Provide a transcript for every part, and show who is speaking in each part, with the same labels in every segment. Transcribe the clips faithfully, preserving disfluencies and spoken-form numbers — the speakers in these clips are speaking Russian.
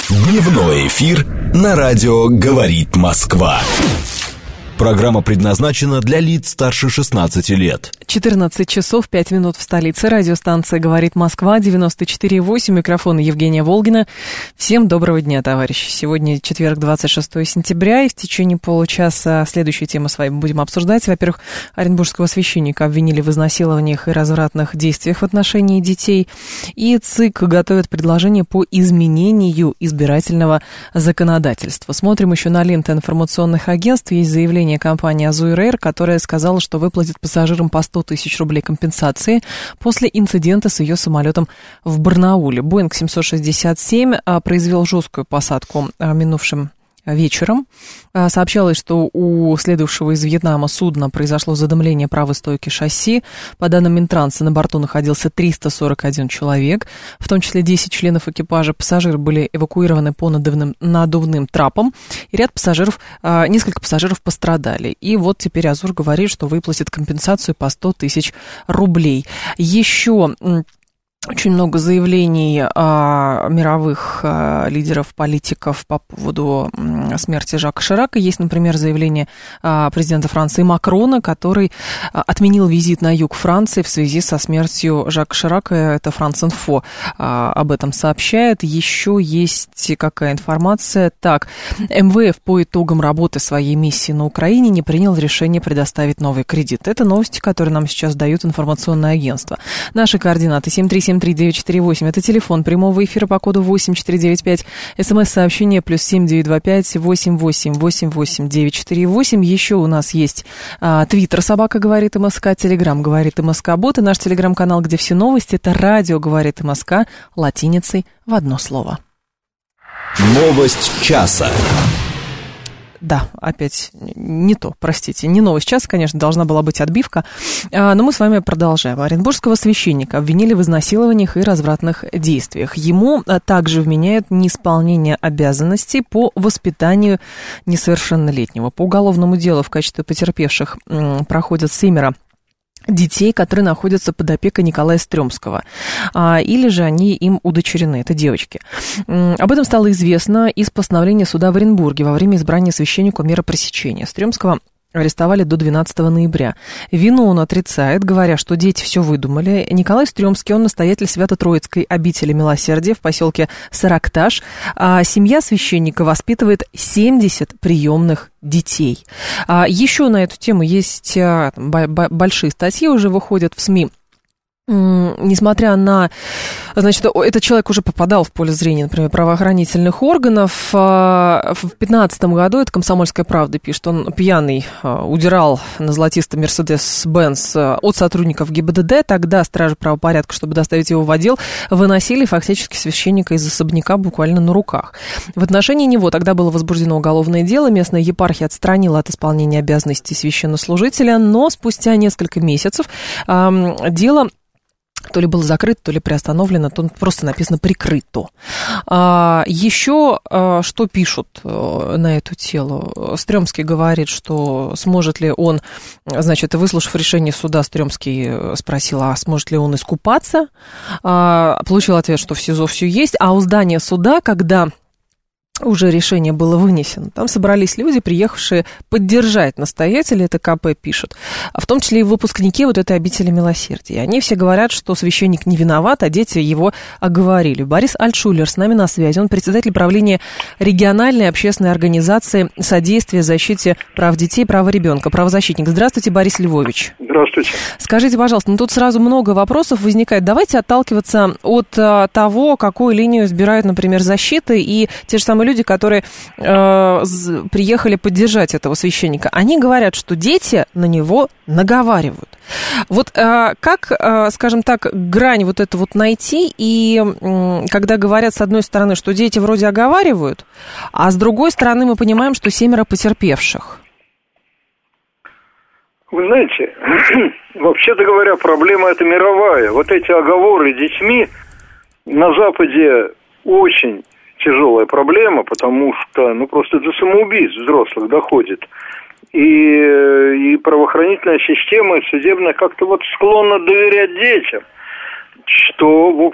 Speaker 1: Дневной эфир на радио «Говорит Москва». Программа предназначена для лиц старше шестнадцати лет.
Speaker 2: четырнадцать часов пять минут в столице. Радиостанция «Говорит Москва», девяносто четыре и восемь. Микрофон Евгения Волгина. Всем доброго дня, товарищи. Сегодня четверг, двадцать шестое сентября, и в течение получаса следующую тему с вами будем обсуждать. Во-первых, оренбургского священника обвинили в изнасилованиях и развратных действиях в отношении детей. И ЦИК готовит предложение по изменению избирательного законодательства. Смотрим еще на ленты информационных агентств. Есть заявление компании «Азур Эйр», которая сказала, что выплатит пассажирам по сто тысяч рублей компенсации после инцидента с ее самолетом в Барнауле. Боинг семьсот шестьдесят семь произвел жесткую посадку минувшим вечером. Сообщалось, что у следовавшего из Вьетнама судна произошло задымление правой стойки шасси. По данным Минтранса, на борту находился триста сорок один человек, в том числе десять членов экипажа. Пассажиры были эвакуированы по надувным, надувным трапам, и ряд пассажиров, несколько пассажиров пострадали. И вот теперь Азур говорит, что выплатит компенсацию по сто тысяч рублей. Еще очень много заявлений а, мировых а, лидеров, политиков по поводу а, смерти Жака Ширака. Есть, например, заявление а, президента Франции Макрона, который а, отменил визит на юг Франции в связи со смертью Жака Ширака. Это Франс-Инфо а, об этом сообщает. Еще есть какая информация. Так, эм вэ эф по итогам работы своей миссии на Украине не принял решение предоставить новый кредит. Это новости, которые нам сейчас дают информационное агентство. Наши координаты семь три семь три девять четыре восемь. Это телефон прямого эфира по коду восемь четыре девять пять. СМС-сообщение плюс семь девять два пять восемь восемь восемь восемь девять четыре восемь. Еще у нас есть а, Твиттер «Собака говорит МСК», Телеграм «Говорит МСК Бот» и наш телеграм-канал, где все новости. Это радио «Говорит МСК» латиницей в одно слово.
Speaker 1: Новость часа.
Speaker 2: Да, опять не то, простите, не новость часа, конечно, должна была быть отбивка, но мы с вами продолжаем. Оренбургского священника обвинили в изнасилованиях и развратных действиях. Ему также вменяют неисполнение обязанностей по воспитанию несовершеннолетнего. По уголовному делу в качестве потерпевших проходят семеро детей, которые находятся под опекой Николая Стрёмского, а, или же они им удочерены, это девочки. Об этом стало известно из постановления суда в Оренбурге во время избрания священнику меры пресечения. Стрёмского арестовали до двенадцатого ноября. Вину он отрицает, говоря, что дети все выдумали. Николай Стрёмский, он настоятель Свято-Троицкой обители Милосердия в поселке Саракташ. А семья священника воспитывает семьдесят приемных детей. А еще на эту тему есть а, большие статьи, уже выходят в СМИ. Несмотря на, значит, этот человек уже попадал в поле зрения, например, правоохранительных органов. В две тысячи пятнадцатом году, это «Комсомольская правда» пишет, он пьяный удирал на золотистом Мерседес-Бенц от сотрудников ГИБДД. Тогда стражи правопорядка, чтобы доставить его в отдел, выносили фактически священника из особняка буквально на руках. В отношении него тогда было возбуждено уголовное дело. Местная епархия отстранила от исполнения обязанностей священнослужителя, но спустя несколько месяцев э, дело то ли было закрыто, то ли приостановлено, то просто написано «прикрыто». А, еще а, что пишут а, на эту тему? Стрёмский говорит, что сможет ли он, значит, выслушав решение суда, Стрёмский спросил, а сможет ли он искупаться? А, получил ответ, что в СИЗО все есть, а у здания суда, когда уже решение было вынесено, там собрались люди, приехавшие поддержать настоятеля, это ка пэ пишет, в том числе и выпускники вот этой обители Милосердия. Они все говорят, что священник не виноват, а дети его оговорили. Борис Альтшулер с нами на связи, он председатель правления региональной общественной организации «Содействие защите прав детей и права ребенка», правозащитник. Здравствуйте, Борис Львович.
Speaker 3: Здравствуйте.
Speaker 2: Скажите, пожалуйста, ну тут сразу много вопросов возникает. Давайте отталкиваться от а, того, какую линию избирают, например, защиты и те же самые люди, которые э, приехали поддержать этого священника. Они говорят, что дети на него наговаривают. Вот э, как, э, скажем так, грань вот эту вот найти, и э, когда говорят, с одной стороны, что дети вроде оговаривают, а с другой стороны мы понимаем, что семеро потерпевших.
Speaker 3: Вы знаете, вообще-то говоря, проблема эта мировая. Вот эти оговоры детьми на Западе очень тяжелая проблема, потому что, ну, просто до самоубийств взрослых доходит. И, и правоохранительная система, и судебная как-то вот склонна доверять детям. что, в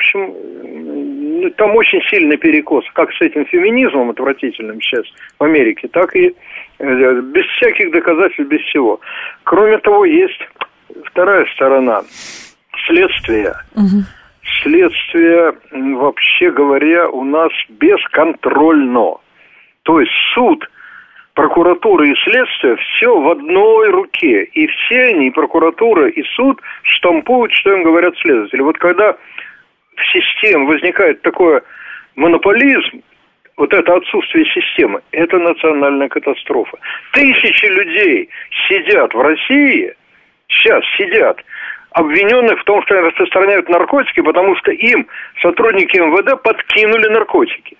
Speaker 3: общем, там очень сильный перекос, как с этим феминизмом отвратительным сейчас в Америке, так и без всяких доказательств, без всего. Кроме того, есть вторая сторона – следствие. Угу. Следствие, вообще говоря, у нас бесконтрольно. То есть суд, прокуратура и следствие все в одной руке. И все они, и прокуратура, и суд, штампуют, что им говорят следователи. Вот когда в системе возникает такой монополизм, вот это отсутствие системы, это национальная катастрофа. Тысячи людей сидят в России, сейчас сидят, обвиненных в том, что они распространяют наркотики, потому что им сотрудники эм вэ дэ подкинули наркотики.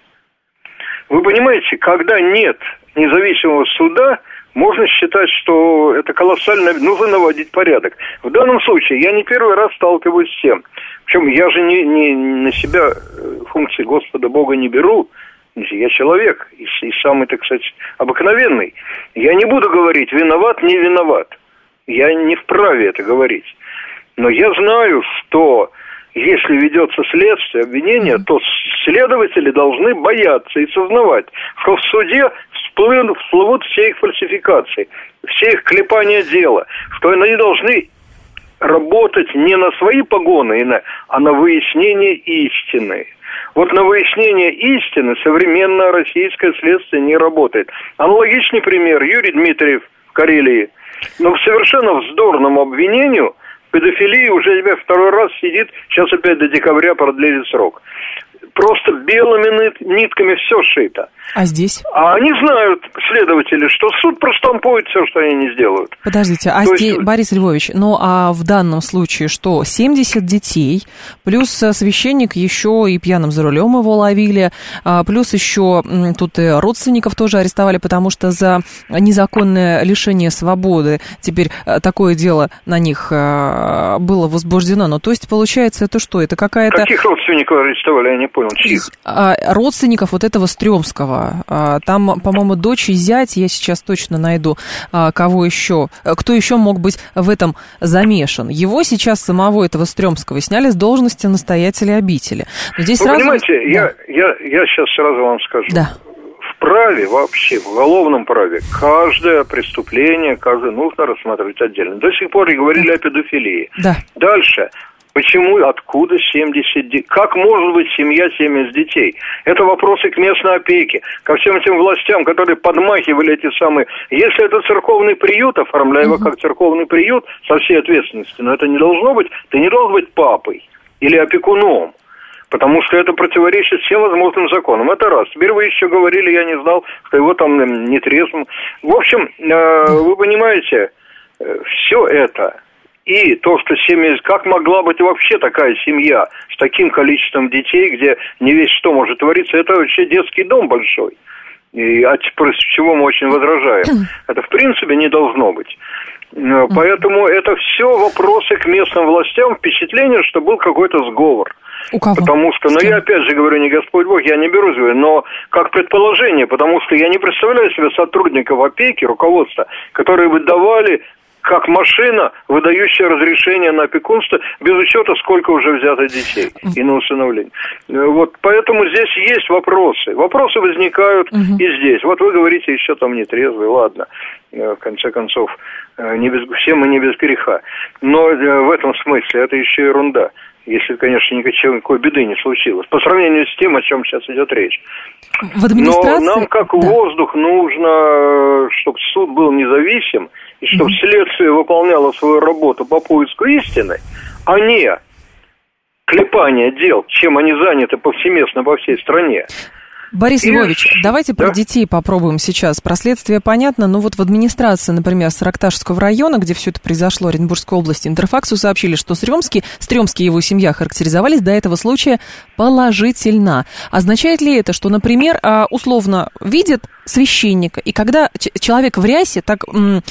Speaker 3: Вы понимаете, когда нет независимого суда, можно считать, что это колоссально, нужно наводить порядок. В данном случае я не первый раз сталкиваюсь с тем, причем я же не, не на себя функции Господа Бога не беру, я человек, и, и самый, так сказать, обыкновенный. Я не буду говорить, виноват, не виноват. Я не вправе это говорить. Но я знаю, что если ведется следствие, обвинение, то следователи должны бояться и сознавать, что в суде всплывут, всплывут все их фальсификации, все их клепания дела, что они должны работать не на свои погоны, а на выяснение истины. Вот на выяснение истины современное российское следствие не работает. Аналогичный пример. Юрий Дмитриев в Карелии. Но к совершенно вздорному обвинению педофилии уже теперь второй раз сидит, сейчас опять до декабря продлили срок. Просто белыми нитками все шито.
Speaker 2: А здесь?
Speaker 3: А они знают, следователи, что суд проштампует все, что они не сделают.
Speaker 2: Подождите, а здесь, есть... Борис Львович, ну а в данном случае что, семьдесят детей, плюс священник еще и пьяным за рулем его ловили, плюс еще тут и родственников тоже арестовали, потому что за незаконное лишение свободы теперь такое дело на них было возбуждено. Ну, то есть, получается, это что, это какая-то...
Speaker 3: Каких родственников арестовали, я не понял, чьих?
Speaker 2: Родственников вот этого Стрёмского. Там, по-моему, дочь и зять, я сейчас точно найду, кого еще, кто еще мог быть в этом замешан. Его сейчас, самого этого Стрёмского, сняли с должности настоятеля обители. Но здесь
Speaker 3: Вы
Speaker 2: сразу...
Speaker 3: понимаете,
Speaker 2: да.
Speaker 3: я, я, я сейчас сразу вам скажу.
Speaker 2: Да.
Speaker 3: В праве вообще, в уголовном праве, каждое преступление, каждое нужно рассматривать отдельно. До сих пор и говорили да. о педофилии.
Speaker 2: Да.
Speaker 3: Дальше. Почему, откуда семьдесят детей? Как может быть семья семьдесят детей? Это вопросы к местной опеке, ко всем этим властям, которые подмахивали эти самые... Если это церковный приют, оформляй его как церковный приют со всей ответственностью, но это не должно быть, ты не должен быть папой или опекуном, потому что это противоречит всем возможным законам. Это раз. Теперь вы еще говорили, я не знал, что его там нетрезвым. В общем, вы понимаете, все это... И то, что семья... Как могла быть вообще такая семья с таким количеством детей, где не весь что может твориться, это вообще детский дом большой. И от чего мы очень возражаем. Это в принципе не должно быть. Поэтому это все вопросы к местным властям. Впечатление, что был какой-то сговор.
Speaker 2: У кого?
Speaker 3: Потому что, ну я опять же говорю, не Господь Бог, я не берусь, но как предположение, потому что я не представляю себе сотрудников опеки, руководства, которые бы давали... как машина, выдающая разрешение на опекунство, без учета, сколько уже взято детей и на усыновление. Вот, поэтому здесь есть вопросы. Вопросы возникают угу. и здесь. Вот вы говорите, еще там нетрезвый, ладно. В конце концов, не без, все мы не без греха. Но в этом смысле это еще ерунда. Если, конечно, никакой беды не случилось. По сравнению с тем, о чем сейчас идет речь.
Speaker 2: В администрации...
Speaker 3: Но нам, как да. воздух, нужно, чтобы суд был независим, и чтобы mm-hmm. следствие выполняло свою работу по поиску истины, а не клепание дел, чем они заняты повсеместно по всей стране.
Speaker 2: Борис
Speaker 3: И...
Speaker 2: Львович, давайте
Speaker 3: да?
Speaker 2: про детей попробуем сейчас. Про следствие понятно, но вот в администрации, например, Сарыкташевского района, где все это произошло, Оренбургской области, Интерфаксу сообщили, что Стрёмский, Стрёмский и его семья характеризовались до этого случая положительно. Означает ли это, что, например, условно видят священника. И когда человек в рясе, так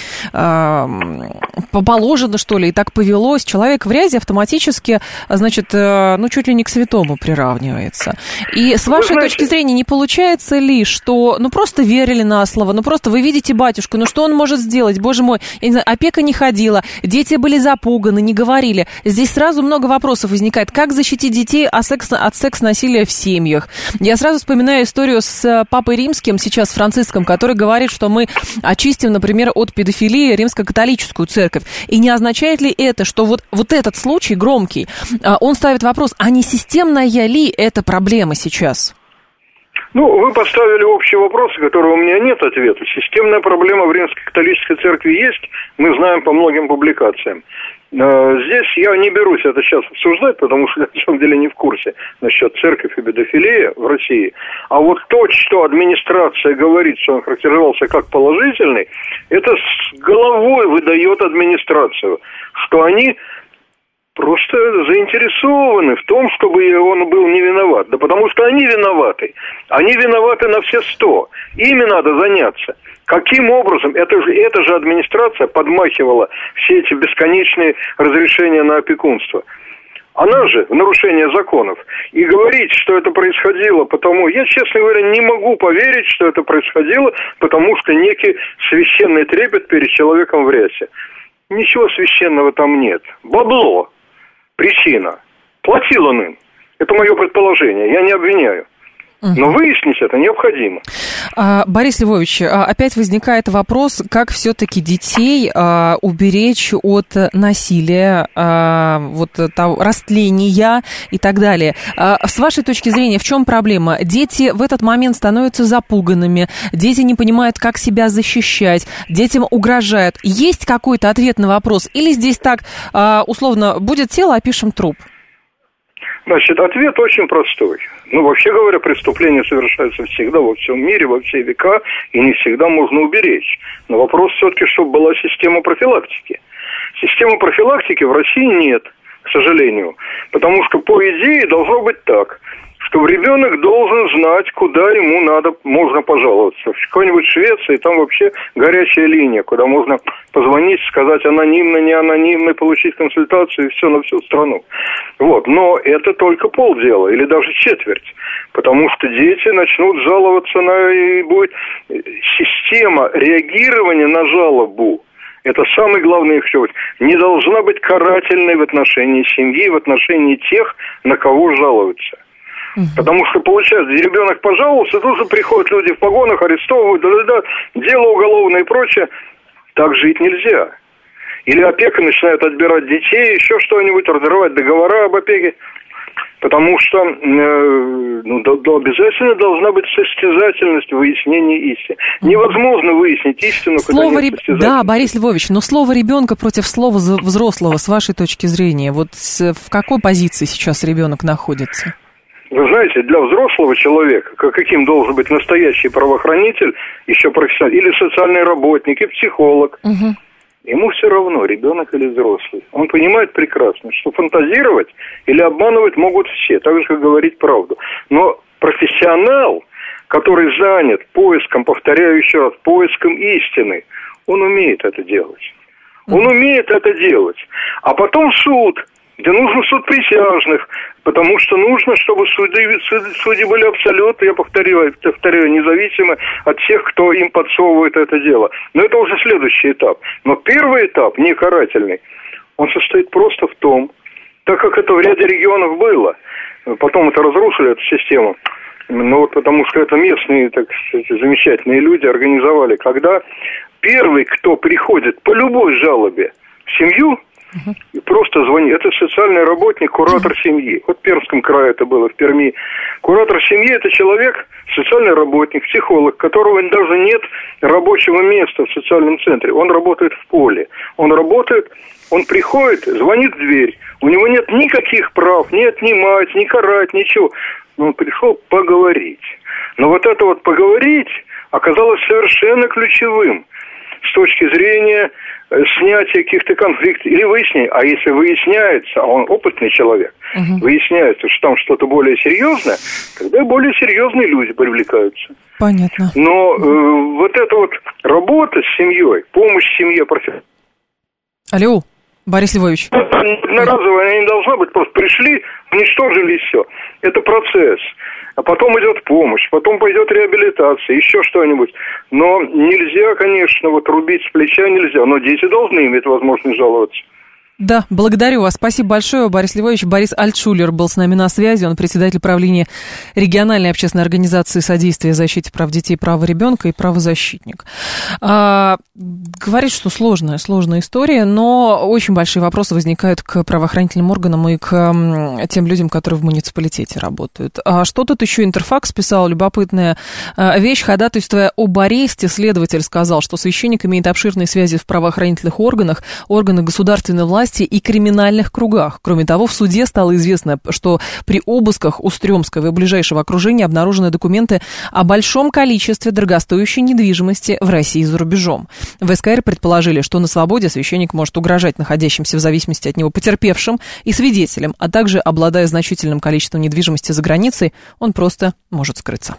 Speaker 2: э, положено, что ли, и так повелось, человек в рясе автоматически, значит, э, ну, чуть ли не к святому приравнивается. И с вашей
Speaker 3: знаете...
Speaker 2: точки зрения, не получается ли, что, ну, просто верили на слово, ну, просто вы видите батюшку, ну, что он может сделать, боже мой, я не знаю, опека не ходила, дети были запуганы, не говорили. Здесь сразу много вопросов возникает. Как защитить детей от секс-насилия в семьях? Я сразу вспоминаю историю с Папой Римским, сейчас Франциском, который говорит, что мы очистим, например, от педофилии римско-католическую церковь. И не означает ли это, что вот, вот этот случай громкий, он ставит вопрос, а не системная ли эта проблема сейчас?
Speaker 3: Ну, вы поставили общий вопрос, на который у меня нет ответа. Системная проблема в римско-католической церкви есть, мы знаем по многим публикациям. Здесь я не берусь это сейчас обсуждать, потому что я на самом деле не в курсе насчет церковь и педофилии в России. А вот то, что администрация говорит, что он характеризовался как положительный, это с головой выдает администрацию, что они просто заинтересованы в том, чтобы он был не виноват. Да потому что они виноваты. Они виноваты на все сто. Ими надо заняться. Каким образом? Это же, это же администрация подмахивала все эти бесконечные разрешения на опекунство. Она же в нарушение законов. И говорить, что это происходило потому... Я, честно говоря, не могу поверить, что это происходило, потому что некий священный трепет перед человеком в рясе. Ничего священного там нет. Бабло. Причина. Платил он им. Это мое предположение. Я не обвиняю. Но выяснить это необходимо.
Speaker 2: А, Борис Львович, опять возникает вопрос, как все-таки детей а, уберечь от насилия, а, вот, того, растления и так далее. А, с вашей точки зрения, в чем проблема? Дети в этот момент становятся запуганными, дети не понимают, как себя защищать, детям угрожают. Есть какой-то ответ на вопрос? Или здесь так, а, условно, будет тело, опишем труп?
Speaker 3: Значит, ответ очень простой. Ну, вообще говоря, преступления совершаются всегда во всем мире, во все века, и не всегда можно уберечь. Но вопрос все-таки, чтобы была система профилактики. Системы профилактики в России нет, к сожалению. Потому что, по идее, должно быть так, что ребенок должен знать, куда ему надо, можно пожаловаться. В какой-нибудь Швеции там вообще горячая линия, куда можно позвонить, сказать анонимно, не анонимно, получить консультацию, и все на всю страну. Вот. Но это только полдела, или даже четверть. Потому что дети начнут жаловаться на... И будет система реагирования на жалобу. Это самый главный их счет. Не должна быть карательной в отношении семьи, в отношении тех, на кого жалуются. Потому что, получается, ребенок пожаловался, тут же приходят люди в погонах, арестовывают, да-да-да, дело уголовное и прочее. Так жить нельзя. Или опека начинает отбирать детей, еще что-нибудь, разрывать договора об опеке. Потому что э, ну, да, да, обязательно должна быть состязательность в выяснении истины. Невозможно выяснить истину,
Speaker 2: слово
Speaker 3: когда нет состязательности.
Speaker 2: Да, Борис Львович, но слово ребенка против слова взрослого, с вашей точки зрения, вот с, в какой позиции сейчас ребенок находится?
Speaker 3: Вы знаете, для взрослого человека, каким должен быть настоящий правоохранитель, еще профессиональный, или социальный работник, и психолог, угу. Ему все равно, ребенок или взрослый. Он понимает прекрасно, что фантазировать или обманывать могут все, так же, как говорить правду. Но профессионал, который занят поиском, повторяю еще раз, поиском истины, он умеет это делать. Он умеет это делать. А потом суд, где нужен суд присяжных, потому что нужно, чтобы судьи, судьи были абсолютно, я повторяю, повторяю, независимы от тех, кто им подсовывает это дело. Но это уже следующий этап. Но первый этап, не карательный, он состоит просто в том, так как это в ряде регионов было, потом это разрушили, эту систему, ну вот потому что это местные, так сказать, замечательные люди организовали, когда первый, кто приходит по любой жалобе в семью, и просто звонит. Это социальный работник, куратор семьи. Вот в Пермском крае это было, в Перми. Куратор семьи – это человек, социальный работник, психолог, которого даже нет рабочего места в социальном центре. Он работает в поле. Он работает, он приходит, звонит в дверь. У него нет никаких прав, ни отнимать, ни карать, ничего. Но он пришел поговорить. Но вот это вот поговорить оказалось совершенно ключевым. с точки зрения снятия каких-то конфликтов или выяснения. А если выясняется, а он опытный человек, угу. выясняется, что там что-то более серьезное, тогда более серьезные люди привлекаются.
Speaker 2: Понятно.
Speaker 3: Но э, вот эта вот работа с семьей, помощь семье профессиональной.
Speaker 2: Алло, Борис Львович.
Speaker 3: Одноразовая она не должна быть, просто пришли, уничтожили и все. Это процесс. А потом идет помощь, потом пойдет реабилитация, еще что-нибудь. Но нельзя, конечно, вот рубить с плеча нельзя, но дети должны иметь возможность жаловаться.
Speaker 2: Да, благодарю вас. Спасибо большое, Борис Львович. Борис Альтшулер был с нами на связи. Он председатель правления региональной общественной организации содействия защите прав детей, права ребенка и правозащитник. А, говорит, что сложная, сложная история, но очень большие вопросы возникают к правоохранительным органам и к тем людям, которые в муниципалитете работают. А что тут еще Интерфакс писал? Любопытная вещь. Ходатайствуя об аресте, следователь сказал, что священник имеет обширные связи в правоохранительных органах, органах государственной власти и криминальных кругах. Кроме того, в суде стало известно, что при обысках у Стрёмского и ближайшего окружения обнаружены документы о большом количестве дорогостоящей недвижимости в России и за рубежом. В СКР предположили, что на свободе священник может угрожать находящимся в зависимости от него потерпевшим и свидетелям, а также, обладая значительным количеством недвижимости за границей, он просто может скрыться.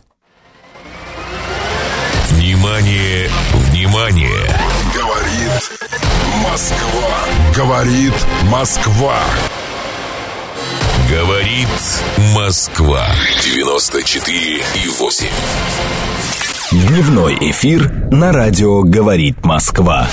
Speaker 1: Внимание, внимание!
Speaker 4: Говорит Москва. Говорит Москва.
Speaker 1: Говорит Москва. девяносто четыре и восемь. Дневной эфир на радио «Говорит Москва».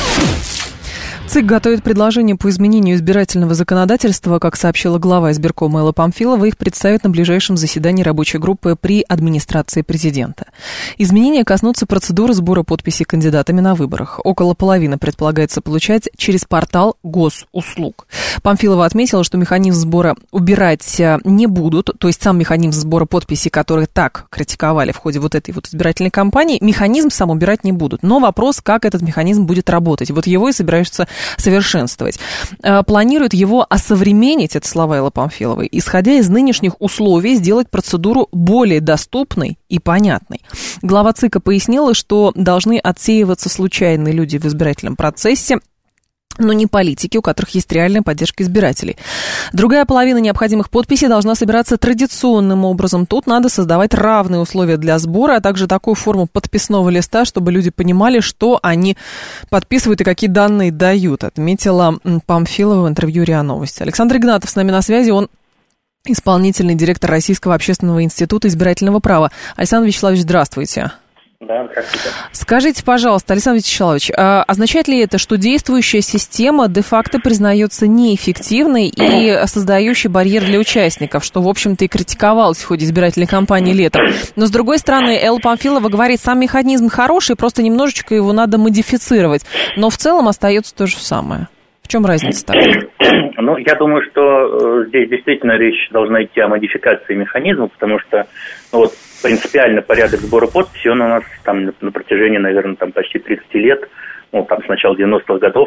Speaker 2: ЦИК готовит предложение по изменению избирательного законодательства. Как сообщила глава избиркома Элла Памфилова, их представят на ближайшем заседании рабочей группы при администрации президента. Изменения коснутся процедуры сбора подписей кандидатами на выборах. Около половины предполагается получать через портал госуслуг. Памфилова отметила, что механизм сбора убирать не будут, то есть сам механизм сбора подписей, который так критиковали в ходе вот этой вот избирательной кампании, механизм сам убирать не будут. Но вопрос, как этот механизм будет работать. Вот его и собираются совершенствовать. Планирует его осовременить, это слова Эллы Памфиловой, исходя из нынешних условий, сделать процедуру более доступной и понятной. Глава ЦИКа пояснила, что должны отсеиваться случайные люди в избирательном процессе, но не политики, у которых есть реальная поддержка избирателей. Другая половина необходимых подписей должна собираться традиционным образом. Тут надо создавать равные условия для сбора, а также такую форму подписного листа, чтобы люди понимали, что они подписывают и какие данные дают, отметила Памфилова в интервью РИА Новости. Александр Игнатов с нами на связи, он исполнительный директор Российского общественного института избирательного права. Александр Вячеславович, здравствуйте.
Speaker 5: Да, здравствуйте.
Speaker 2: Скажите, пожалуйста, Александр Вячеславович, а означает ли это, что действующая система де-факто признается неэффективной и создающей барьер для участников, что, в общем-то, и критиковалось в ходе избирательной кампании летом? Но, с другой стороны, Элла Памфилова говорит, сам механизм хороший, просто немножечко его надо модифицировать, но в целом остается то же самое. В чем разница тогда?
Speaker 5: Ну, я думаю, что здесь действительно речь должна идти о модификации механизма, потому что, ну, вот, принципиально порядок сбора подписей, он у нас там на протяжении, наверное, там почти тридцать лет, ну, там, с начала девяностых годов,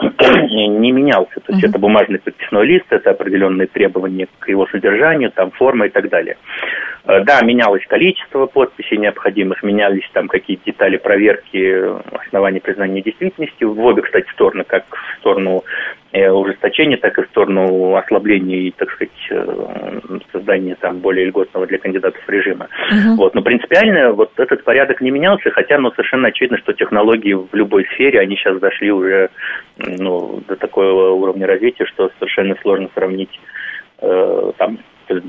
Speaker 5: не менялся. То есть uh-huh. это бумажный подписной лист, это определенные требования к его содержанию, там, форма и так далее. Да, менялось количество подписей необходимых, менялись там какие-то детали проверки оснований признания действительности в обе, кстати, стороны, как в сторону э, ужесточения, так и в сторону ослабления и, так сказать, э, создания там более льготного для кандидатов режима. Uh-huh. Вот, но принципиально вот этот порядок не менялся, хотя, ну, совершенно очевидно, что технологии в любой сфере, они сейчас дошли уже, ну, до такого уровня развития, что совершенно сложно сравнить э, там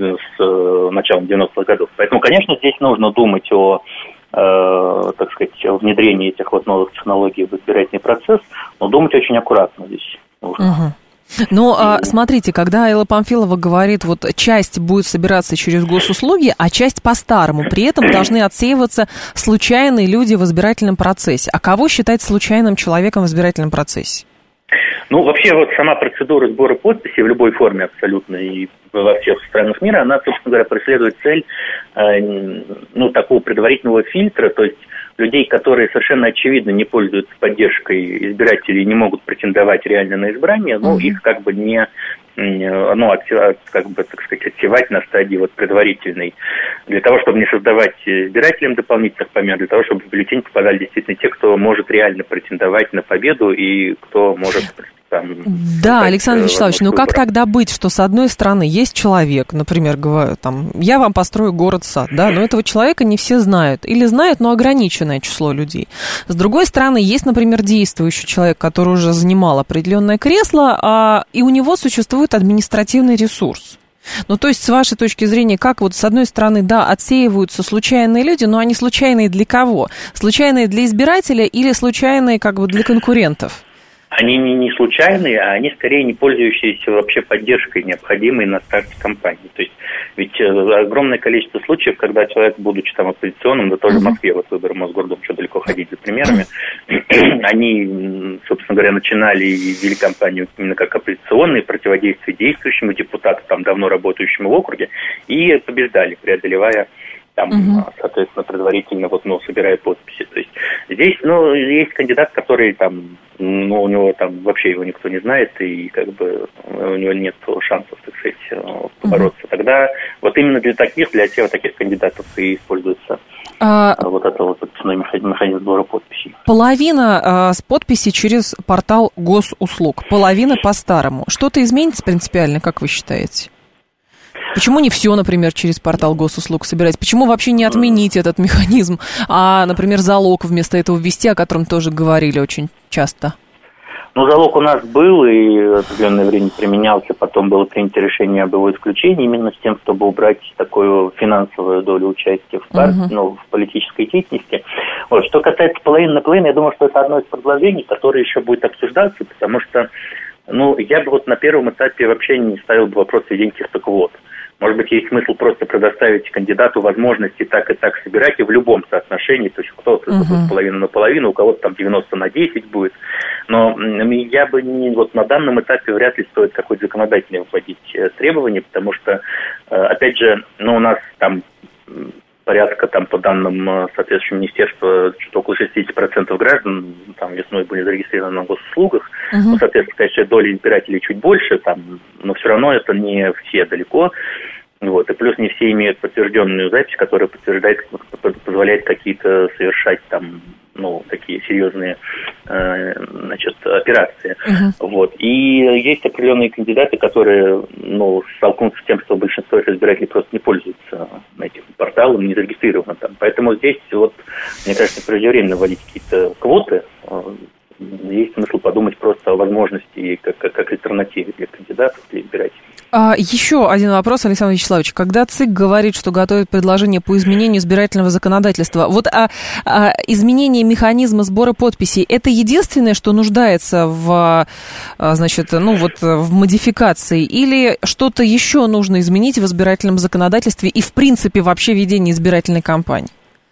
Speaker 5: с началом девяностых годов. Поэтому, конечно, здесь нужно думать о, э, так сказать, о внедрении этих вот новых технологий в избирательный процесс, но думать очень аккуратно здесь нужно.
Speaker 2: Угу. Ну, а, смотрите, когда Элла Памфилова говорит, вот часть будет собираться через госуслуги, а часть по-старому, при этом должны отсеиваться случайные люди в избирательном процессе. А кого считать случайным человеком в избирательном процессе?
Speaker 5: Ну, вообще, вот сама процедура сбора подписей в любой форме абсолютно и во всех странах мира, она, собственно говоря, преследует цель, э, ну, такого предварительного фильтра, то есть людей, которые совершенно очевидно не пользуются поддержкой избирателей и не могут претендовать реально на избрание, ну, mm-hmm. их как бы не, ну, как бы, так сказать, отсевать на стадии вот предварительной, для того, чтобы не создавать избирателям дополнительных помех, для того, чтобы в бюллетень попадали действительно те, кто может реально претендовать на победу и кто может... Там,
Speaker 2: да, Александр Вячеславович, ну как тогда быть, что с одной стороны есть человек, например, говорю, там, я вам построю город-сад, да, но этого человека не все знают, или знают, но ограниченное число людей. С другой стороны, есть, например, действующий человек, который уже занимал определенное кресло, а, и у него существует административный ресурс. Ну, то есть, с вашей точки зрения, как вот с одной стороны, да, отсеиваются случайные люди, но они случайные для кого? Случайные для избирателя или случайные как бы для конкурентов?
Speaker 5: Они не, не случайные, а они скорее не пользующиеся вообще поддержкой, необходимой на старте кампании. То есть, ведь огромное количество случаев, когда человек, будучи там оппозиционным, да тоже в Москве, вот выборы Мосгордумы, что далеко ходить за примерами, они, собственно говоря, начинали и вели кампанию именно как оппозиционные, противодействие действующему депутату, там давно работающему в округе, и побеждали, преодолевая там, uh-huh. соответственно, предварительно, вот, ну, собирая подписи. То есть здесь, ну, есть кандидат, который там, ну, у него там вообще его никто не знает, и как бы у него нет шансов, так сказать, побороться. Uh-huh. Тогда вот именно для таких, для тех таких кандидатов и используется а... вот это вот подписной механизм, механизм сбора подписей.
Speaker 2: Половина а, с подписи через портал госуслуг, половина по-старому. Что-то изменится принципиально, как вы считаете? Почему не все, например, через портал госуслуг собирать? Почему вообще не отменить этот механизм, а, например, залог вместо этого ввести, о котором тоже говорили очень часто?
Speaker 5: Ну, залог у нас был и определенное время применялся, потом было принято решение об его исключении, именно с тем, чтобы убрать такую финансовую долю участия в, пар... uh-huh. ну, в политической деятельности. Вот. Что касается половины на половину, я думаю, что это одно из предложений, которое еще будет обсуждаться, потому что, ну, я бы вот на первом этапе вообще не ставил бы вопрос введения каких-то квот. Может быть, есть смысл просто предоставить кандидату возможности так и так собирать, и в любом соотношении, то есть кто-то uh-huh. будет половину на половину, у кого-то там девяносто на десять будет. Но я бы не, вот на данном этапе вряд ли стоит какое-то законодательное вводить требование, потому что, опять же, ну, у нас там порядка, там, по данным соответствующего министерства, что-то около шестьдесят процентов граждан там весной были зарегистрированы на госуслугах. Uh-huh. Ну, соответственно, конечно, доля избирателей чуть больше, там, но все равно это не все далеко. Вот. И плюс не все имеют подтвержденную запись, которая подтверждает, позволяет какие-то совершать там, ну, такие серьезные э, значит, операции. Uh-huh. Вот. И есть определенные кандидаты, которые, ну, столкнутся с тем, что большинство их избирателей просто не пользуются этим порталом, не зарегистрировано там. Поэтому здесь, вот, мне кажется, преждевременно вводить какие-то квоты. Есть смысл подумать просто о возможности как, как, как альтернативе для кандидатов, для избирателей.
Speaker 2: А, еще один вопрос, Александр Вячеславович. Когда ЦИК говорит, что готовит предложение по изменению избирательного законодательства, вот а, а, изменение механизма сбора подписей, это единственное, что нуждается в, а, значит, ну, вот, в модификации, или что-то еще нужно изменить в избирательном законодательстве и, в принципе, вообще ведении избирательной кампании?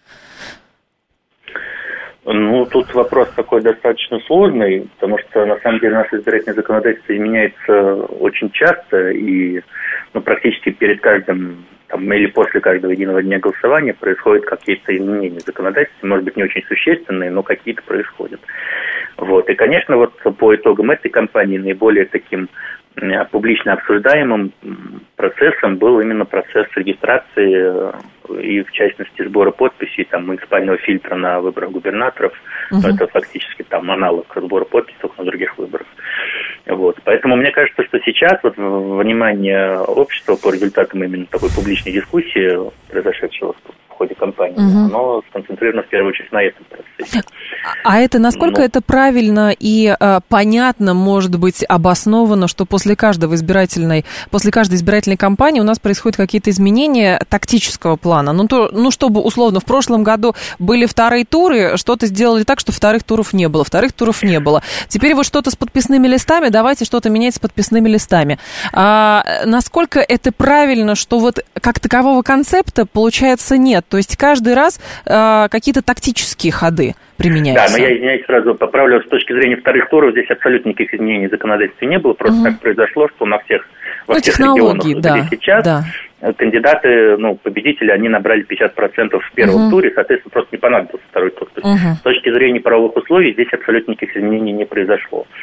Speaker 5: Ну, тут вопрос такой достаточно сложный, потому что, на самом деле, наше избирательное законодательство меняется очень часто, и, ну, практически перед каждым, там, или после каждого единого дня голосования происходят какие-то изменения в законодательстве, может быть, не очень существенные, но какие-то происходят. Вот. И, конечно, вот по итогам этой кампании наиболее таким публично обсуждаемым процессом был именно процесс регистрации и, в частности, сбора подписей, там, муниципального фильтра на выборах губернаторов. Uh-huh. Это фактически там аналог сбора подписей на других выборах. Вот. Поэтому мне кажется, что сейчас вот внимание общества по результатам именно такой публичной дискуссии, произошедшего в ходе кампании, uh-huh. оно сконцентрировано в первую очередь на этом процессе.
Speaker 2: А это насколько ну, это правильно и а, понятно, может быть, обосновано, что после каждого избирательной, после каждой избирательной кампании у нас происходят какие-то изменения тактического плана? Ну, то, ну, чтобы, условно, в прошлом году были вторые туры, что-то сделали так, что вторых туров не было, вторых туров не было. Теперь вот что-то с подписными листами, давайте что-то менять с подписными листами. А, насколько это правильно, что вот как такового концепта, получается, нет? То есть каждый раз а, какие-то тактические ходы применяются.
Speaker 5: Да, но я, извиняюсь, сразу поправлю, с точки зрения вторых туров здесь абсолютно никаких изменений в законодательстве не было, просто угу. так произошло, что на всех, во ну, всех регионах,
Speaker 2: да,
Speaker 5: где сейчас,
Speaker 2: да.
Speaker 5: кандидаты, ну, победители, они набрали пятьдесят процентов в первом угу. туре, соответственно, просто не понадобился второй тур. То есть, угу. с точки зрения правовых условий здесь абсолютно никаких изменений не произошло.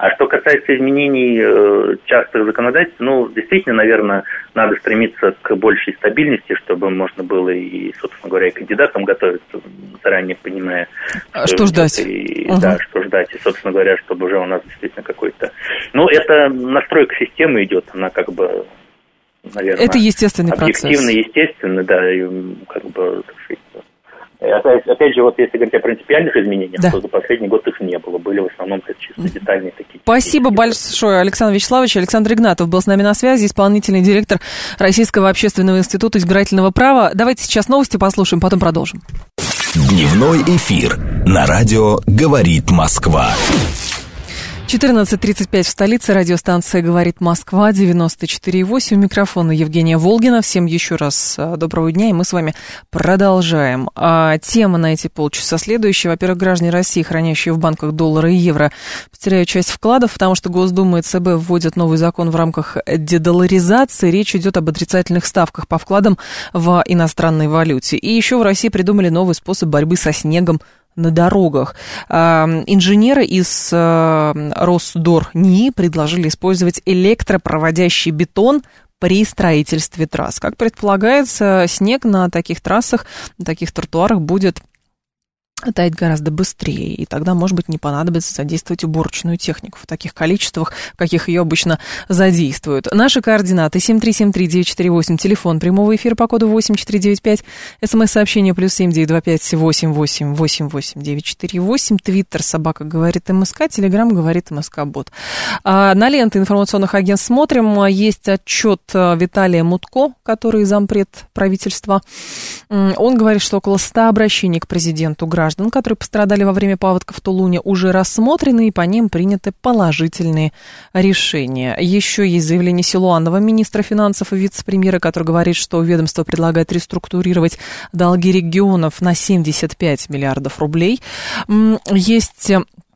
Speaker 5: А что касается изменений э, частых законодательств, ну, действительно, наверное, надо стремиться к большей стабильности, чтобы можно было и, собственно говоря, и кандидатам готовиться, заранее понимая,
Speaker 2: что, что ждать.
Speaker 5: И,
Speaker 2: угу.
Speaker 5: Да, что ждать. И, собственно говоря, чтобы уже у нас действительно какой-то... Ну, это настройка системы идет, она как бы, наверное...
Speaker 2: Это естественный процесс.
Speaker 5: Объективно, естественно, да, и как бы, так сказать... Опять, опять же, вот если говорить о принципиальных изменениях, да. то за последний год их не было. Были в основном чисто детальные такие.
Speaker 2: Спасибо большое, Александр Вячеславович. Александр Игнатов был с нами на связи, исполнительный директор Российского общественного института избирательного права. Давайте сейчас новости послушаем, потом продолжим.
Speaker 1: Дневной эфир на радио «Говорит Москва».
Speaker 2: четырнадцать тридцать пять в столице. Радиостанция «Говорит Москва», девяносто четыре и восемь. У микрофона Евгения Волгина. Всем еще раз доброго дня, и мы с вами продолжаем. А, тема на эти полчаса следующая. Во-первых, граждане России, хранящие в банках доллары и евро, потеряют часть вкладов, потому что Госдума и ЦБ вводят новый закон в рамках дедолларизации. Речь идет об отрицательных ставках по вкладам в иностранной валюте. И еще в России придумали новый способ борьбы со снегом на дорогах. Инженеры из Росдор-НИИ предложили использовать электропроводящий бетон при строительстве трасс. Как предполагается, снег на таких трассах, на таких тротуарах будет таять гораздо быстрее, и тогда, может быть, не понадобится задействовать уборочную технику в таких количествах, в каких ее обычно задействуют. Наши координаты семь три семь три девять четыре восемь, телефон прямого эфира по коду восемь четыре девять пять, смс-сообщение плюс семь девять два пять восемь восемь восемь восемь девять четыре восемь, твиттер собака говорит МСК, телеграм говорит МСК-бот. А на ленты информационных агентств смотрим, есть отчет Виталия Мутко, который зампред правительства. Он говорит, что около ста обращений к президенту граждан, которые пострадали во время паводка в Тулуне, уже рассмотрены, и по ним приняты положительные решения. Еще есть заявление Силуанова, министра финансов и вице-премьера, который говорит, что ведомство предлагает реструктурировать долги регионов на семьдесят пять миллиардов рублей. Есть...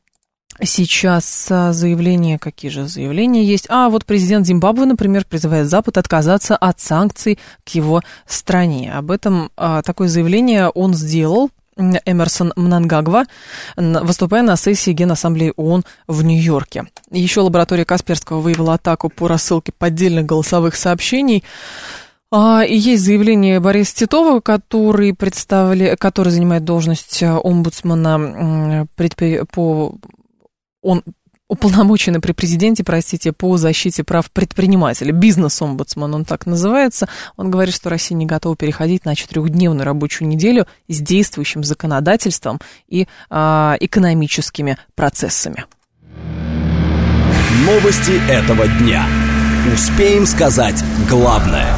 Speaker 2: Сейчас заявления, какие же заявления есть? А, вот президент Зимбабве, например, призывает Запад отказаться от санкций к его стране. Об этом а, такое заявление он сделал, Эмерсон Мнангагва, выступая на сессии Генассамблеи ООН в Нью-Йорке. Еще лаборатория Касперского выявила атаку по рассылке поддельных голосовых сообщений. И есть заявление Бориса Титова, который, представили, который занимает должность омбудсмана по... Он уполномоченный при президенте, простите, по защите прав предпринимателя, бизнес-омбудсман, он так называется. Он говорит, что Россия не готова переходить на четырехдневную рабочую неделю с действующим законодательством и а, экономическими процессами.
Speaker 1: Новости этого дня. Успеем сказать главное.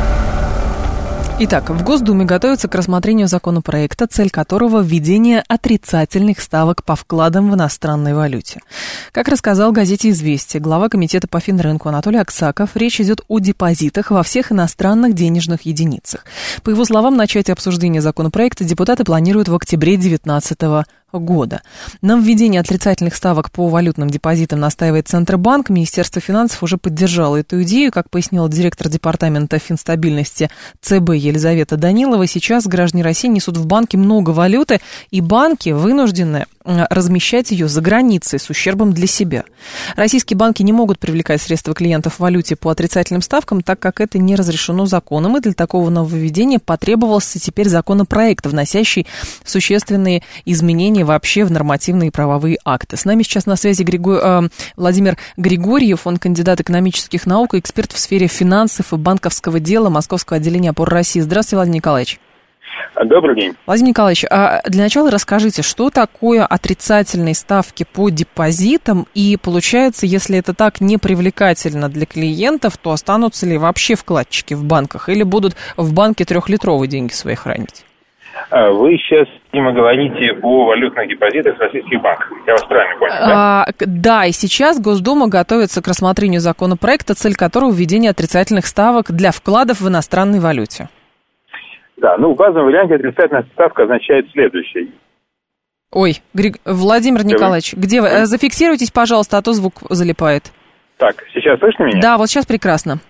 Speaker 2: Итак, в Госдуме готовится к рассмотрению законопроекта, цель которого введение отрицательных ставок по вкладам в иностранной валюте. Как рассказал газете «Известия» глава комитета по финрынку Анатолий Аксаков, речь идет о депозитах во всех иностранных денежных единицах. По его словам, начать обсуждение законопроекта депутаты планируют в октябре две тысячи девятнадцатого года. На введение отрицательных ставок по валютным депозитам настаивает Центробанк. Министерство финансов уже поддержало эту идею. Как пояснила директор департамента финстабильности ЦБ Елизавета Данилова, сейчас граждане России несут в банки много валюты, и банки вынуждены размещать ее за границей с ущербом для себя. Российские банки не могут привлекать средства клиентов в валюте по отрицательным ставкам, так как это не разрешено законом, и для такого нововведения потребовался теперь законопроект, вносящий существенные изменения вообще в нормативные и правовые акты. С нами сейчас на связи Григор... э, Владимир Григорьев, он кандидат экономических наук и эксперт в сфере финансов и банковского дела Московского отделения «Опора России». Здравствуйте, Владимир Николаевич.
Speaker 6: Добрый день.
Speaker 2: Владимир Николаевич, а для начала расскажите, что такое отрицательные ставки по депозитам, и получается, если это так непривлекательно для клиентов, то останутся ли вообще вкладчики в банках, или будут в банке трехлитровые деньги свои хранить?
Speaker 6: Вы сейчас, видимо, говорите о валютных депозитах в российских банках. Я вас правильно понял, да?
Speaker 2: А, да, и сейчас Госдума готовится к рассмотрению законопроекта, цель которого введение отрицательных ставок для вкладов в иностранной валюте.
Speaker 6: Да, ну в базовом варианте отрицательная ставка означает следующее.
Speaker 2: Ой, Григ... Владимир Николаевич, вы... где вы? Зафиксируйтесь, пожалуйста, а то звук залипает.
Speaker 6: Так, сейчас слышно меня?
Speaker 2: Да, вот сейчас прекрасно.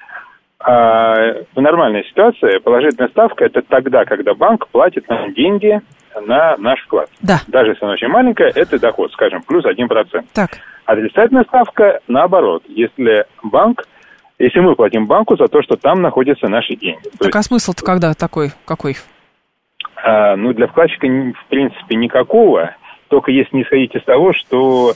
Speaker 6: А, в нормальной ситуации положительная ставка – это тогда, когда банк платит нам деньги на наш вклад.
Speaker 2: Да.
Speaker 6: Даже если она очень маленькая, это доход, скажем, плюс один процент.
Speaker 2: Так.
Speaker 6: Отрицательная ставка наоборот. Если банк, если мы платим банку за то, что там находятся наши деньги.
Speaker 2: Так есть, а смысл-то когда такой, какой?
Speaker 6: А, ну, для вкладчика, в принципе, никакого. Только если не исходить из того, что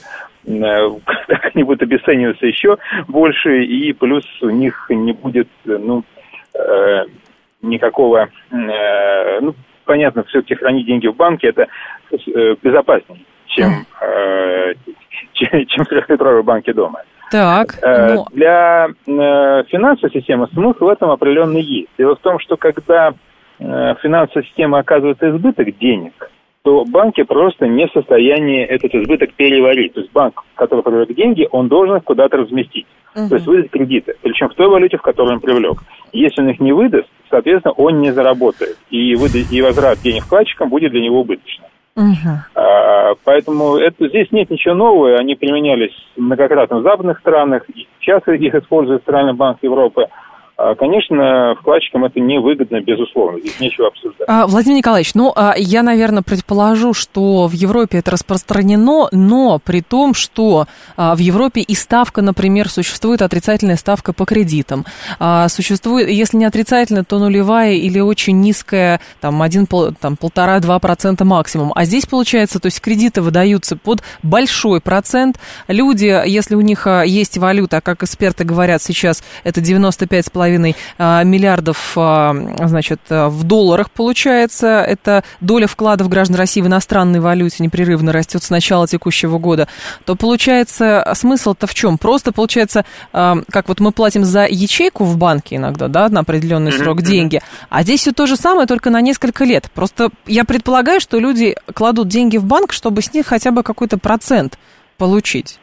Speaker 6: они будут обесцениваться еще больше, и плюс у них не будет, ну, э, никакого, э, ну, понятно, все-таки хранить деньги в банке это э, безопаснее, чем, э, чем, чем в трехлитровой банке дома.
Speaker 2: Так,
Speaker 6: э,
Speaker 2: ну...
Speaker 6: Для э, финансовой системы смысл в этом определенный есть. Дело в том, что когда э, финансовая система оказывает избыток денег, то банки просто не в состоянии этот избыток переварить. То есть банк, который привлек деньги, он должен их куда-то разместить. Uh-huh. То есть выдать кредиты, причем в той валюте, в которой он привлек. Если он их не выдаст, соответственно, он не заработает. И, выда- и возврат денег вкладчикам будет для него убыточным. Uh-huh. А, поэтому это, здесь нет ничего нового. Они применялись многократно в западных странах. И сейчас их использует Центральный банк Европы. Конечно, вкладчикам это невыгодно, безусловно. Здесь нечего обсуждать.
Speaker 2: А, Владимир Николаевич, ну, я, наверное, предположу, что в Европе это распространено, но при том, что в Европе и ставка, например, существует отрицательная ставка по кредитам. Существует, если не отрицательная, то нулевая или очень низкая, там, один, там, полтора-два процента максимум. А здесь, получается, то есть кредиты выдаются под большой процент. Люди, если у них есть валюта, а как эксперты говорят сейчас, это девяносто пять целых пять десятых миллиардов, значит, в долларах получается. Это доля вкладов граждан России в иностранной валюте непрерывно растет с начала текущего года. То получается, смысл-то в чем? Просто получается, как вот мы платим за ячейку в банке иногда, да, на определенный срок деньги, а здесь все то же самое, только на несколько лет. Просто я предполагаю, что люди кладут деньги в банк, чтобы с них хотя бы какой-то процент получить.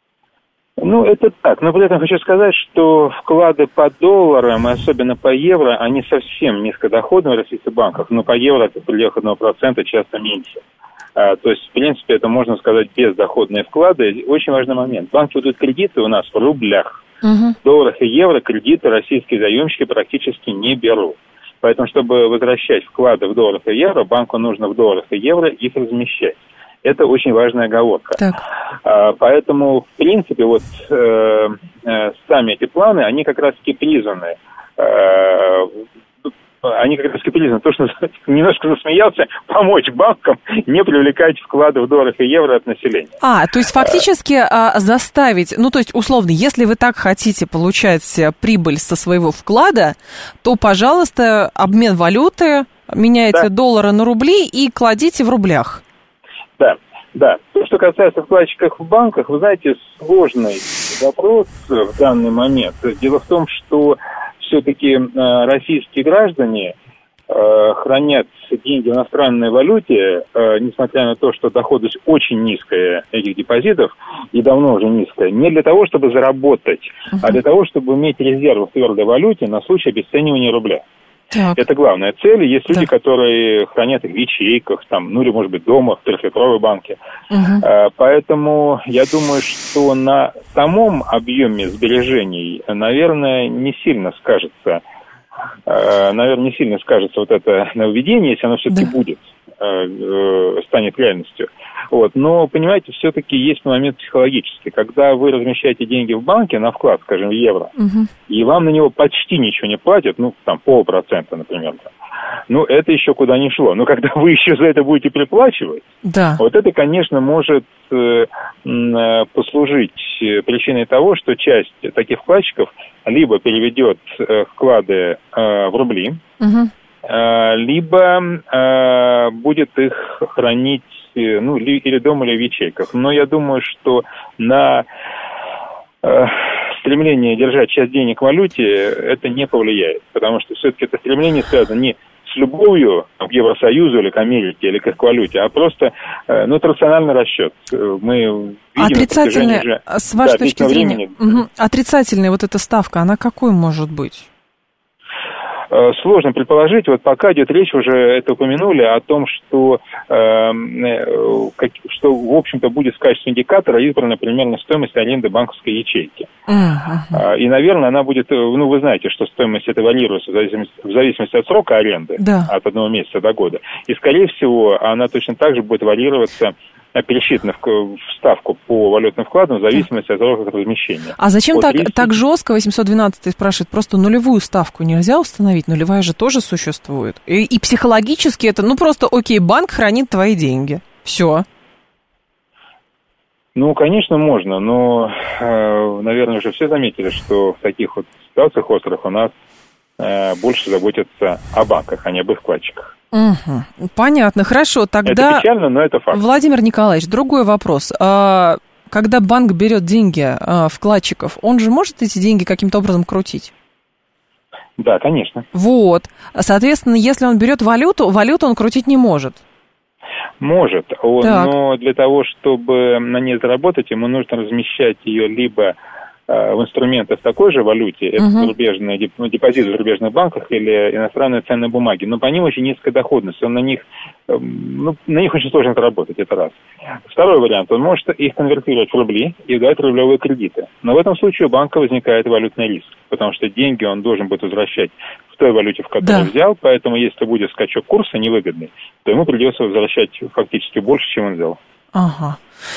Speaker 6: Ну, это так. Но при этом хочу сказать, что вклады по долларам, особенно по евро, они совсем низкодоходные в российских банках. Но по евро это в пределах одного процента, часто меньше. А, то есть, в принципе, это, можно сказать, бездоходные вклады. Очень важный момент. Банки выдают кредиты у нас в рублях. Uh-huh. В долларах и евро кредиты российские заемщики практически не берут. Поэтому, чтобы возвращать вклады в долларах и евро, банку нужно в долларах и евро их размещать. Это очень важная оговорка. А, поэтому, в принципе, вот э, э, сами эти планы, они как раз-таки призваны, э, они как раз-таки призваны, то, что немножко засмеялся, помочь банкам не привлекать вклады в долларах и евро от населения.
Speaker 2: А, то есть фактически а, заставить, ну, то есть, условно, если вы так хотите получать прибыль со своего вклада, то, пожалуйста, обмен валюты, меняйте да. доллары на рубли и кладите в рублях.
Speaker 6: Да, да. То, что касается вкладчиков в банках, вы знаете, сложный вопрос в данный момент. Дело в том, что все-таки э, российские граждане э, хранят деньги в иностранной валюте, э, несмотря на то, что доходность очень низкая этих депозитов, и давно уже низкая, не для того, чтобы заработать, uh-huh. а для того, чтобы иметь резервы в твердой валюте на случай обесценивания рубля. Так. Это главная цель. Есть люди, да. которые хранят их в ячейках, там, ну или, может быть, дома, в трехлитровой банке. Угу. А, поэтому я думаю, что на самом объеме сбережений, наверное, не сильно скажется, а, наверное, не сильно скажется вот это нововведение, если оно все-таки да. будет, а, а, станет реальностью. Вот. Но, понимаете, все-таки есть момент психологический. Когда вы размещаете деньги в банке на вклад, скажем, в евро, угу. и вам на него почти ничего не платят, ну, там, полпроцента, например, ну, это еще куда ни шло. Но когда вы еще за это будете приплачивать, да. вот это, конечно, может э, э, послужить причиной того, что часть таких вкладчиков либо переведет э, вклады э, в рубли, угу. э, либо э, будет их хранить ну, или дома, или в ячейках. Но я думаю, что на э, стремление держать часть денег в валюте это не повлияет, потому что все-таки это стремление связано не с любовью к Евросоюзу или к Америке, или к их валюте, а просто, э, ну, это рациональный расчет. Мы видим
Speaker 2: отрицательная,
Speaker 6: уже,
Speaker 2: с вашей
Speaker 6: да,
Speaker 2: точки зрения, угу. отрицательная вот эта ставка, она какой может быть?
Speaker 6: Сложно предположить, вот пока идет речь, уже это упомянули, о том, что, э, как, что в общем-то, будет в качестве индикатора избрана примерно стоимость аренды банковской ячейки. Uh-huh. И, наверное, она будет, ну, вы знаете, что стоимость это варьируется в зависимости, в зависимости от срока аренды, да. от одного месяца до года. И, скорее всего, она точно так же будет варьироваться пересчитаны в ставку по валютным вкладам в зависимости от того, как размещение.
Speaker 2: А зачем
Speaker 6: вот
Speaker 2: так,
Speaker 6: тридцать...
Speaker 2: так жестко? восемьсот двенадцать спрашивает, просто нулевую ставку нельзя установить? Нулевая же тоже существует. И, и психологически это, ну просто, окей, банк хранит твои деньги. Все.
Speaker 6: Ну, конечно, можно, но, э, наверное, уже все заметили, что в таких вот ситуациях острых у нас э, больше заботятся о банках, а не об их вкладчиках.
Speaker 2: Угу. Понятно, хорошо, тогда...
Speaker 6: Это печально, но это факт.
Speaker 2: Владимир Николаевич, другой вопрос. А, когда банк берет деньги а, вкладчиков, он же может эти деньги каким-то образом крутить?
Speaker 6: Да, конечно.
Speaker 2: Вот. Соответственно, если он берет валюту, валюту он крутить не может.
Speaker 6: Может, он,
Speaker 2: Так.
Speaker 6: но для того, чтобы на ней заработать, ему нужно размещать ее либо э, в инструментах в такой же валюте, это
Speaker 2: Мгм.
Speaker 6: зарубежные деп- ну, депозиты в зарубежных банках или иностранные ценные бумаги, но по ним очень низкая доходность, он на них, э, ну, на них очень сложно заработать, это раз. Второй вариант, он может их конвертировать в рубли и дать рублевые кредиты, но в этом случае у банка возникает валютный риск, потому что деньги он должен будет возвращать в той валюте, в которой
Speaker 2: Да.
Speaker 6: взял, поэтому если будет скачок курса невыгодный, то ему придется возвращать фактически больше, чем он взял.
Speaker 2: Ага.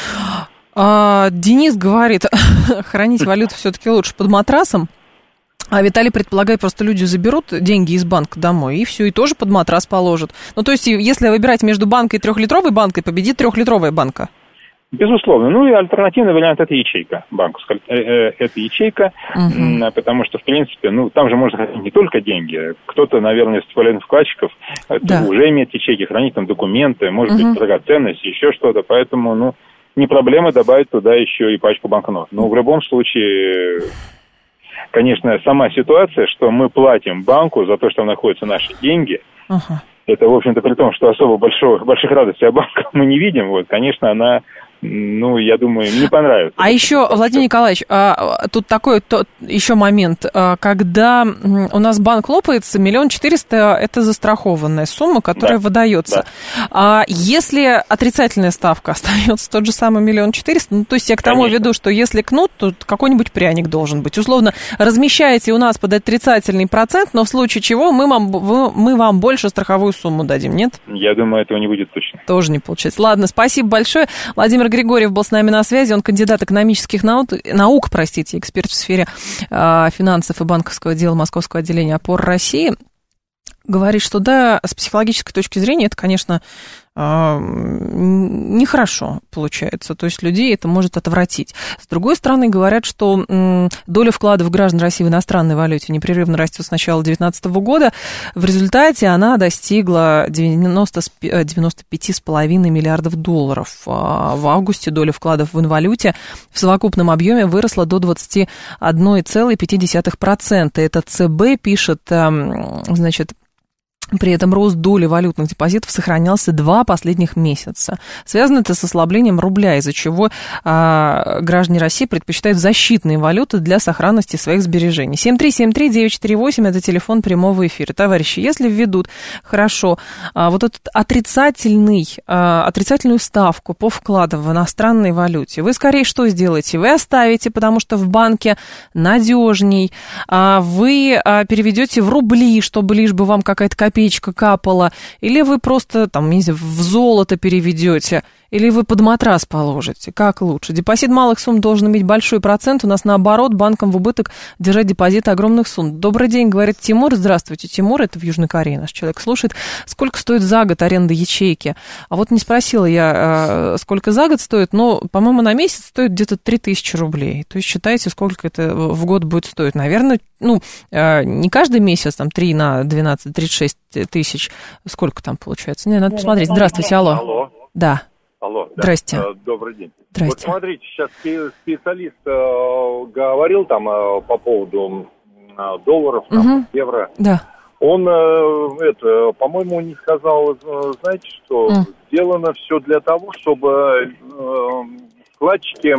Speaker 2: А, Денис говорит, хранить валюту все-таки лучше под матрасом. А Виталий предполагает, просто люди заберут деньги из банка домой, и все, и тоже под матрас положат. Ну, то есть, если выбирать между банкой и трехлитровой банкой, победит трехлитровая банка.
Speaker 6: Безусловно. Ну и альтернативный вариант – это ячейка банковская. Э, э, Это ячейка,
Speaker 2: Угу.
Speaker 6: м, потому что, в принципе, ну, там же можно хранить не только деньги. Кто-то, наверное, из валютных вкладчиков это
Speaker 2: Да.
Speaker 6: уже имеет ячейки, хранить там документы, может
Speaker 2: Мгм.
Speaker 6: быть, драгоценности, еще что-то. Поэтому, ну, не проблема добавить туда еще и пачку банкнот. Но в любом случае, конечно, сама ситуация, что мы платим банку за то, что там находятся наши деньги,
Speaker 2: Ага.
Speaker 6: это, в общем-то, при том, что особо большого, больших радостей от банка мы не видим, вот, конечно, она, ну, я думаю, не понравится.
Speaker 2: А еще, Владимир Николаевич, а, тут такой то, еще момент, а, когда м, у нас банк лопается, миллион четыреста – это застрахованная сумма, которая
Speaker 6: Да,
Speaker 2: выдается.
Speaker 6: да.
Speaker 2: А если отрицательная ставка остается тот же самый миллион четыреста, ну, то есть я к тому
Speaker 6: Конечно.
Speaker 2: веду, что если кнут, то какой-нибудь пряник должен быть. Условно, размещаете у нас под отрицательный процент, но в случае чего мы вам, вы- мы вам больше страховую сумму дадим, нет?
Speaker 6: Я думаю, этого не будет точно.
Speaker 2: Тоже не получается. Ладно, спасибо большое. Владимир Григорьев был с нами на связи. Он кандидат экономических наук, наук простите, эксперт в сфере э, финансов и банковского дела Московского отделения «Опор России». Говорит, что да, с психологической точки зрения это, конечно, э, нехорошо получается. То есть людей это может отвратить. С другой стороны, говорят, что м, доля вкладов граждан России в иностранной валюте непрерывно растет с начала две тысячи девятнадцатого года. В результате она достигла девяносто, девяносто пять целых пять десятых миллиардов долларов. А в августе доля вкладов в инвалюте в совокупном объеме выросла до двадцать одна целая пять десятых процента. Это ЦБ пишет, значит, при этом рост доли валютных депозитов сохранялся два последних месяца. Связано это с ослаблением рубля, из-за чего а, граждане России предпочитают защитные валюты для сохранности своих сбережений. семь три семь три девять четыре восемь – это телефон прямого эфира. Товарищи, если введут, хорошо, а, вот этот отрицательный, а, отрицательную ставку по вкладам в иностранной валюте, вы скорее что сделаете? Вы оставите, потому что в банке надежней, а, вы а, переведете в рубли, чтобы лишь бы вам какая-то копейка капала, или вы просто там, не знаю, в золото переведете, или вы под матрас положите. Как лучше? Депозит малых сумм должен иметь большой процент. У нас, наоборот, банкам в убыток держать депозиты огромных сумм. Добрый день, говорит Тимур. Здравствуйте, Тимур. Это в Южной Корее наш человек слушает. Сколько стоит за год аренда ячейки? А вот не спросила я, сколько за год стоит, но, по-моему, на месяц стоит где-то три тысячи рублей. То есть считайте, сколько это в год будет стоить. Наверное, ну, не каждый месяц, там, три на двенадцать, тридцать шесть тысяч. Сколько там получается? Не, надо посмотреть. Здравствуйте, алло.
Speaker 7: Алло.
Speaker 2: Да.
Speaker 7: Алло. Да.
Speaker 2: Здрасте.
Speaker 7: Э, Добрый день.
Speaker 2: Здрасте.
Speaker 7: Вот смотрите, сейчас специалист э, говорил там э, по поводу э, долларов, там,
Speaker 2: Угу.
Speaker 7: евро.
Speaker 2: Да.
Speaker 7: Он, э, это, по-моему, не сказал, э, знаете, что
Speaker 2: Mm.
Speaker 7: сделано все для того, чтобы э, вкладчики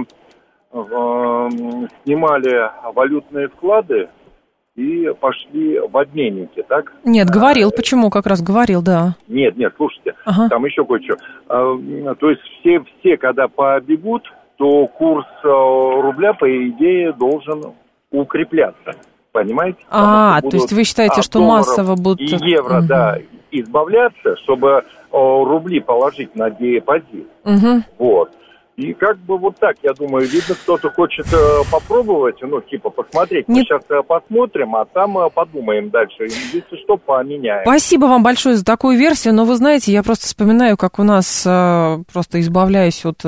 Speaker 7: э, снимали валютные вклады и пошли в обменники, так?
Speaker 2: Нет, говорил. Почему? Как раз говорил, да.
Speaker 7: Нет, нет, слушайте,
Speaker 2: Ага.
Speaker 7: там еще кое-что. А, то есть все, все, когда побегут, то курс а, рубля, по идее, должен укрепляться. Понимаете?
Speaker 2: А,
Speaker 7: Потому что
Speaker 2: то есть
Speaker 7: будут,
Speaker 2: вы считаете,
Speaker 7: а,
Speaker 2: что
Speaker 7: долларов
Speaker 2: массово будут...
Speaker 7: И евро,
Speaker 2: Мгм.
Speaker 7: да, избавляться, чтобы о, рубли положить на депозит.
Speaker 2: Угу.
Speaker 7: Вот. И как бы вот так, я думаю, видно, кто-то хочет э, попробовать, ну, типа, посмотреть. Мы
Speaker 2: Нет.
Speaker 7: сейчас э, посмотрим, а там э, подумаем дальше. Если что, поменяем.
Speaker 2: Спасибо вам большое за такую версию, но вы знаете, я просто вспоминаю, как у нас, э, просто избавляясь от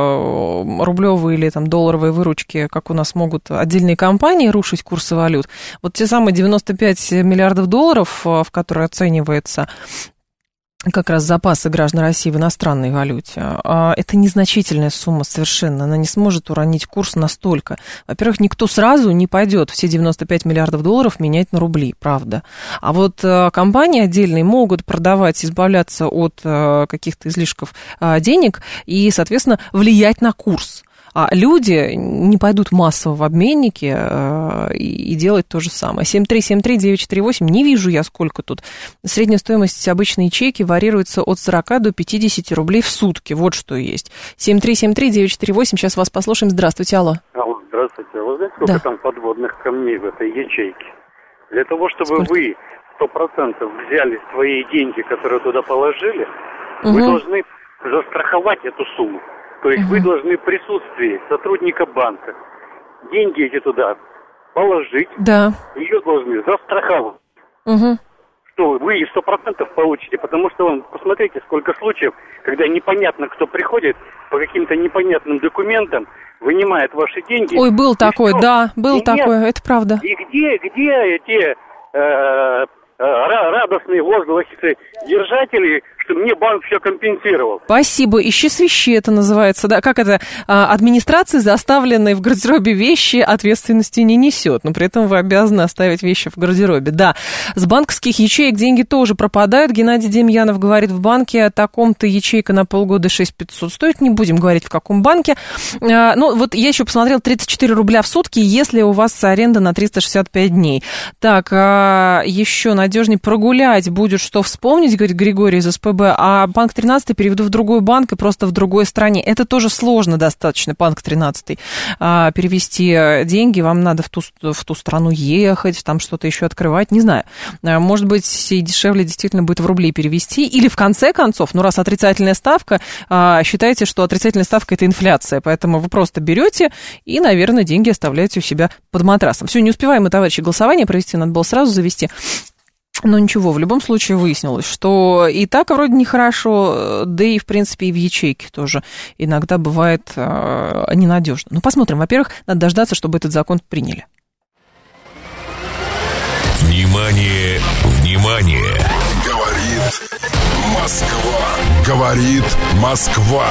Speaker 2: э, рублевой или там долларовой выручки, как у нас могут отдельные компании рушить курсы валют. Вот те самые девяносто пять миллиардов долларов, э, в которые оценивается как раз запасы граждан России в иностранной валюте, это незначительная сумма совершенно, она не сможет уронить курс настолько. Во-первых, никто сразу не пойдет все девяносто пять миллиардов долларов менять на рубли, правда. А вот компании отдельные могут продавать, избавляться от каких-то излишков денег и, соответственно, влиять на курс. А люди не пойдут массово в обменники э, и, и делать то же самое. семь три семь три девять четыре восемь, не вижу я сколько тут. Средняя стоимость обычной ячейки варьируется от сорока до пятидесяти рублей в сутки. Вот что есть. семь три семь три девять четыре восемь, сейчас вас послушаем. Здравствуйте, алло.
Speaker 8: Алло, здравствуйте. Вы знаете, сколько
Speaker 2: да.
Speaker 8: там подводных камней в этой ячейке? Для того, чтобы
Speaker 2: Сколько?
Speaker 8: вы сто процентов взяли свои деньги, которые туда положили,
Speaker 2: угу.
Speaker 8: вы должны застраховать эту сумму. То есть угу. вы должны в присутствии сотрудника банка деньги эти туда положить,
Speaker 2: да.
Speaker 8: ее должны застраховать.
Speaker 2: Угу.
Speaker 8: Что вы сто процентов получите, потому что, вон, посмотрите, сколько случаев, когда непонятно, кто приходит по каким-то непонятным документам, вынимает ваши деньги.
Speaker 2: Ой, был такой,
Speaker 8: что?
Speaker 2: да, был
Speaker 8: и
Speaker 2: такой,
Speaker 8: нет.
Speaker 2: это правда.
Speaker 8: И где, где эти э, радостные возгласы держателей, что мне банк все компенсировал?
Speaker 2: Спасибо. Ищи свищи, это называется. Да, как это? Администрация, заставленная в гардеробе вещи, ответственности не несет. Но при этом вы обязаны оставить вещи в гардеробе. Да, с банковских ячеек деньги тоже пропадают. Геннадий Демьянов говорит, в банке о таком-то ячейка на полгода шесть тысяч пятьсот стоит. Не будем говорить, в каком банке. Ну, вот я еще посмотрела, тридцать четыре рубля в сутки, если у вас аренда на триста шестьдесят пять дней. Так, еще надежнее прогулять будет, что вспомнить, говорит Григорий из СПБ. А банк тринадцатый переведу в другой банк и просто в другой стране. Это тоже сложно достаточно, банк тринадцатый. А, перевести деньги, вам надо в ту, в ту страну ехать, там что-то еще открывать, не знаю. Может быть, и дешевле действительно будет в рубли перевести. Или в конце концов, ну раз отрицательная ставка, а, считайте, что отрицательная ставка это инфляция, поэтому вы просто берете и, наверное, деньги оставляете у себя под матрасом. Все, не успеваем мы, товарищи, голосование провести, надо было сразу завести. Но ничего, в любом случае выяснилось, что и так вроде нехорошо, да и, в принципе, и в ячейке тоже иногда бывает э, ненадежно. Ну, посмотрим. Во-первых, надо дождаться, чтобы этот закон приняли.
Speaker 4: Внимание, внимание! Говорит Москва. Говорит Москва.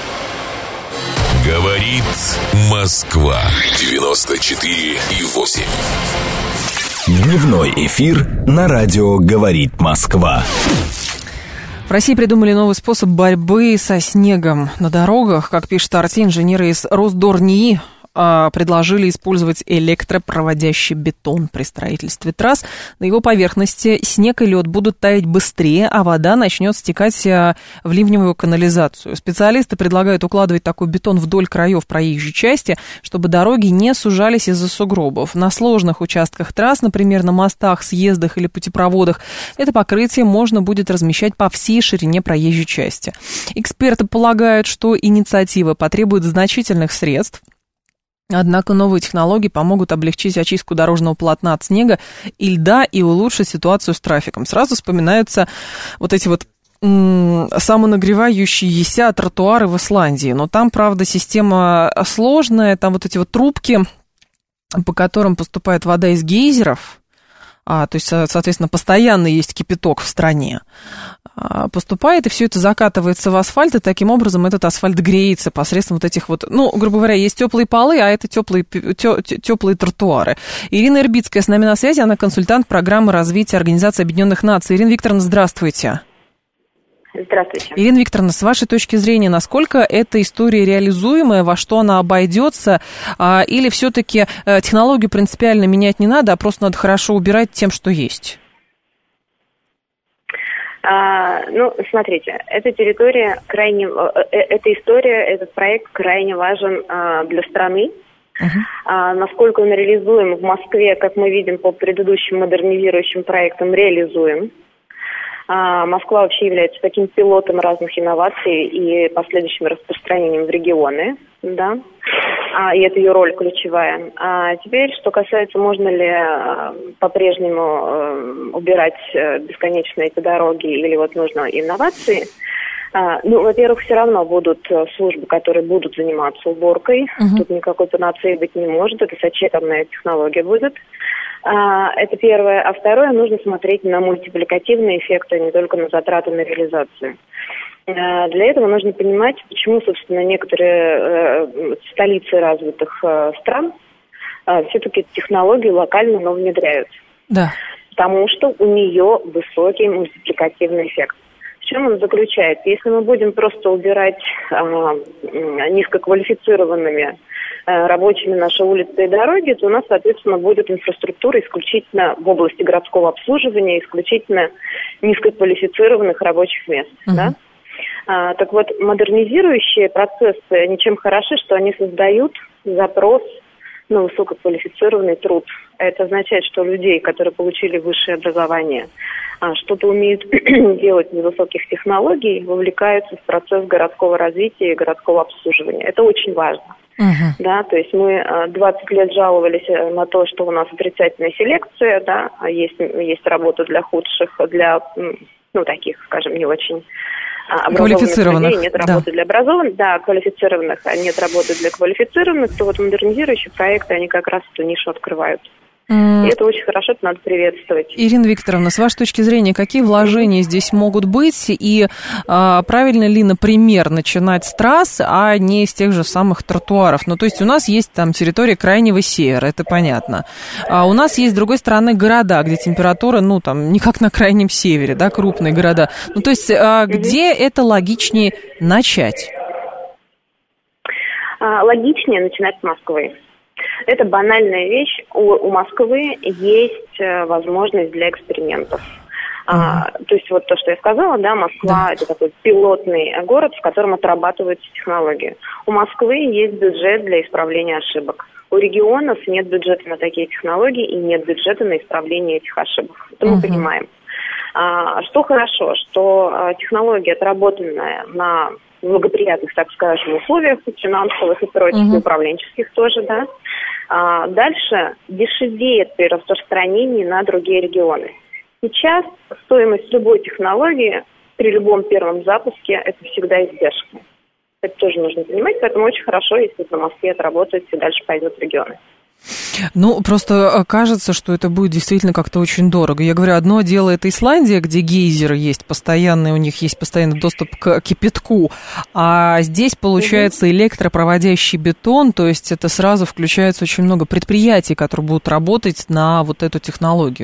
Speaker 4: Говорит Москва. девяносто четыре и восемь.
Speaker 1: Дневной эфир на радио «Говорит Москва».
Speaker 2: В России придумали новый способ борьбы со снегом на дорогах. Как пишет Арти, инженеры из Росдорнии предложили использовать электропроводящий бетон при строительстве трасс. На его поверхности снег и лед будут таять быстрее, а вода начнет стекать в ливневую канализацию. Специалисты предлагают укладывать такой бетон вдоль краев проезжей части, чтобы дороги не сужались из-за сугробов. На сложных участках трасс, например, на мостах, съездах или путепроводах, это покрытие можно будет размещать по всей ширине проезжей части. Эксперты полагают, что инициатива потребует значительных средств. Однако новые технологии помогут облегчить очистку дорожного полотна от снега и льда и улучшить ситуацию с трафиком. Сразу вспоминаются вот эти вот м- самонагревающиеся тротуары в Исландии. Но там, правда, система сложная, там вот эти вот трубки, по которым поступает вода из гейзеров. А, то есть, соответственно, постоянно есть кипяток в стране, а, поступает, и все это закатывается в асфальт, и таким образом этот асфальт греется посредством вот этих вот, ну, грубо говоря, есть теплые полы, а это теплые, теплые тротуары. Ирина Ирбитская с нами на связи, она консультант программы развития Организации Объединенных Наций. Ирина Викторовна, здравствуйте.
Speaker 9: Здравствуйте.
Speaker 2: Ирина Викторовна, с вашей точки зрения, насколько эта история реализуемая, во что она обойдется, а, или все-таки а, технологию принципиально менять не надо, а просто надо хорошо убирать тем, что есть?
Speaker 9: А, ну, смотрите, эта территория крайне, э, эта история, этот проект крайне важен а, для страны. Uh-huh. А, насколько он реализуем в Москве, как мы видим по предыдущим модернизирующим проектам, реализуем. Москва вообще является таким пилотом разных инноваций и последующим распространением в регионы, да, и это ее роль ключевая. А теперь, что касается, можно ли по-прежнему убирать бесконечно эти дороги или вот нужно инновации. Ну, во-первых, все равно будут службы, которые будут заниматься уборкой. Uh-huh. Тут никакой панацеи быть не может, это сочетанная технология будет. Это первое. А второе, нужно смотреть на мультипликативные эффекты, а не только на затраты на реализацию. Для этого нужно понимать, почему, собственно, некоторые столицы развитых стран все-таки технологии локально, но внедряют. Да. Потому что у нее высокий мультипликативный эффект. В чем он заключается? Если мы будем просто убирать э, низкоквалифицированными э, рабочими наши улицы и дороги, то у нас, соответственно, будет инфраструктура исключительно в области городского обслуживания, исключительно низкоквалифицированных рабочих мест. Uh-huh. Да? А, так вот, модернизирующие процессы, они чем хороши, что они создают запрос на высококвалифицированный труд. Это означает, что людей, которые получили высшее образование, что-то умеют делать из высоких технологий, вовлекаются в процесс городского развития и городского обслуживания. Это очень важно. Uh-huh. Да, то есть мы двадцать лет жаловались на то, что у нас отрицательная селекция, да, есть, есть работа для худших, для, ну, таких, скажем, не очень квалифицированных людей, нет работы да. для образованных, да, квалифицированных, а нет работы для квалифицированных, то вот модернизирующие проекты, они как раз эту нишу открывают. И это очень хорошо, это надо приветствовать.
Speaker 2: Ирина Викторовна, с вашей точки зрения, какие вложения здесь могут быть? И а, правильно ли, например, начинать с трасс, а не с тех же самых тротуаров? Ну, то есть у нас есть там территория крайнего севера, это понятно. А у нас есть, с другой стороны, города, где температура, ну, там, не как на крайнем севере, да, крупные города. Ну, то есть а, где mm-hmm. это логичнее начать?
Speaker 9: А, логичнее начинать с Москвы. Это банальная вещь. У, у Москвы есть э, возможность для экспериментов. Mm-hmm. А, то есть вот то, что я сказала, да, Москва да. это такой пилотный город, в котором отрабатываются технологии. У Москвы есть бюджет для исправления ошибок. У регионов нет бюджета на такие технологии и нет бюджета на исправление этих ошибок. Это mm-hmm. мы понимаем. А, что хорошо, что а, технология, отработанная на благоприятных, так скажем, условиях финансовых и прочих, uh-huh. управленческих тоже, да. А дальше дешевеет при распространении на другие регионы. Сейчас стоимость любой технологии при любом первом запуске это всегда издержки. Это тоже нужно понимать, поэтому очень хорошо, если на Москве это работает и дальше пойдет в регионы.
Speaker 2: Ну, просто кажется, что это будет действительно как-то очень дорого. Я говорю, одно дело это Исландия, где гейзеры есть постоянные, у них есть постоянный доступ к кипятку, а здесь получается электропроводящий бетон, то есть это сразу включается очень много предприятий, которые будут работать на вот эту технологию.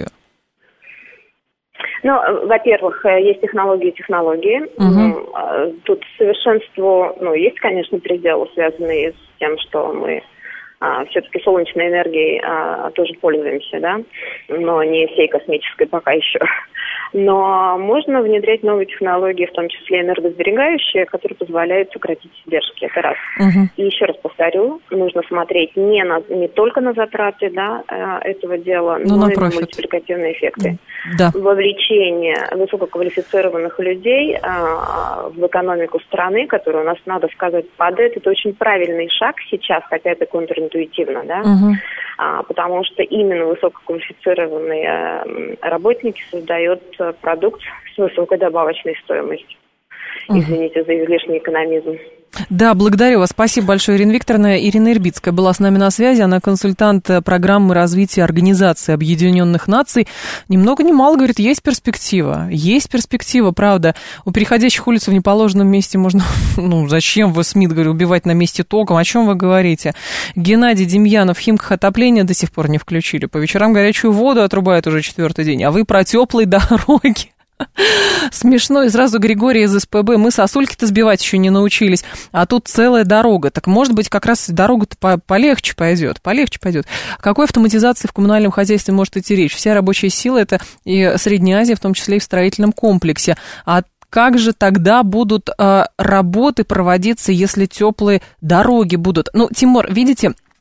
Speaker 9: Ну, во-первых, есть технологии и технологии. Угу. Тут совершенству, ну, есть, конечно, пределы, связанные с тем, что мы а, все-таки солнечной энергией а, тоже пользуемся, да, но не всей космической пока еще. Но можно внедрять новые технологии, в том числе энергосберегающие, которые позволяют сократить издержки. Это раз. Угу. И еще раз повторю, нужно смотреть не, на, не только на затраты, да, этого дела, но, но и на мультипликативные эффекты. Да. Вовлечение высококвалифицированных людей а, в экономику страны, которая у нас, надо сказать, падает, это очень правильный шаг сейчас, хотя это контринтуитивно, да, угу. а, потому что именно высококвалифицированные а, работники создают продукт с высокой добавочной стоимостью. Извините за излишний экономизм.
Speaker 2: Да, благодарю вас. Спасибо большое, Ирина Викторовна. Ирина Ирбитская была с нами на связи. Она консультант программы развития Организации Объединенных Наций. Ни много ни мало, говорит, есть перспектива. Есть перспектива, правда. У переходящих улиц в неположенном месте можно... Ну, зачем вы, Смит, говорю, убивать на месте током? О чем вы говорите? Геннадий Демьянов, в Химках отопление до сих пор не включили. По вечерам горячую воду отрубают уже четвертый день. А вы про теплые дороги. Смешно, и сразу Григорий из эс пэ бэ. Мы сосульки-то сбивать еще не научились, а тут целая дорога. Так может быть, как раз дорога-то по- полегче пойдет, полегче пойдет. О какой автоматизации в коммунальном хозяйстве может идти речь? Вся рабочая сила — это и Средняя Азия, в том числе и в строительном комплексе. А как же тогда будут э, работы проводиться, если теплые дороги будут? Ну, Тимур, видите...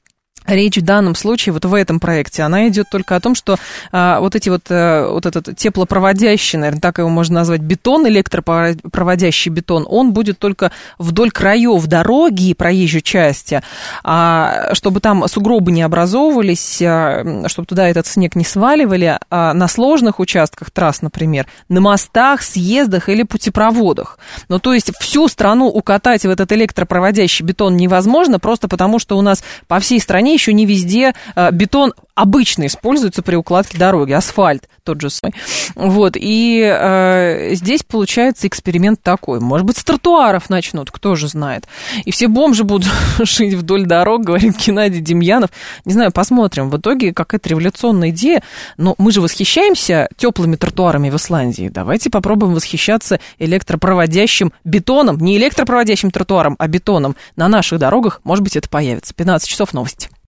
Speaker 2: Речь в данном случае, вот в этом проекте, она идет только о том, что а, вот эти вот, а, вот этот теплопроводящий, наверное, так его можно назвать, бетон, электропроводящий бетон, он будет только вдоль краев дороги и проезжей части, а, чтобы там сугробы не образовывались, а, чтобы туда этот снег не сваливали, а на сложных участках трасс, например, на мостах, съездах или путепроводах. Ну, то есть всю страну укатать в этот электропроводящий бетон невозможно, просто потому что у нас по всей стране еще не везде а, бетон обычно используется при укладке дороги, асфальт тот же самый. Вот, и э, здесь получается эксперимент такой. Может быть, с тротуаров начнут, кто же знает. И все бомжи будут жить вдоль дорог, говорит Геннадий Демьянов. Не знаю, посмотрим. В итоге какая-то революционная идея. Но мы же восхищаемся теплыми тротуарами в Исландии. Давайте попробуем восхищаться электропроводящим бетоном. Не электропроводящим тротуаром, а бетоном на наших дорогах. Может быть, это появится. пятнадцать часов новости.